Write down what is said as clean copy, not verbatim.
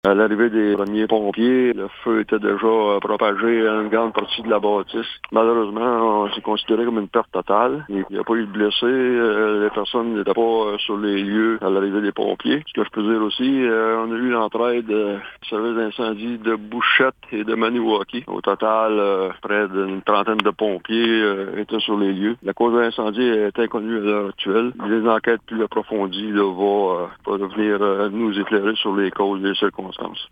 À l'arrivée des premiers pompiers, le feu était déjà propagé à une grande partie de la bâtisse. Malheureusement, c'est considéré comme une perte totale. Il n'y a pas eu de blessés. Les personnes n'étaient pas sur les lieux à l'arrivée des pompiers. Ce que je peux dire aussi, on a eu l'entraide du service d'incendie de Bouchette et de Maniwaki. Au total, près d'une trentaine de pompiers étaient sur les lieux. La cause de l'incendie est inconnue à l'heure actuelle. Les enquêtes plus approfondies vont venir nous éclairer sur les causes et les circonstances.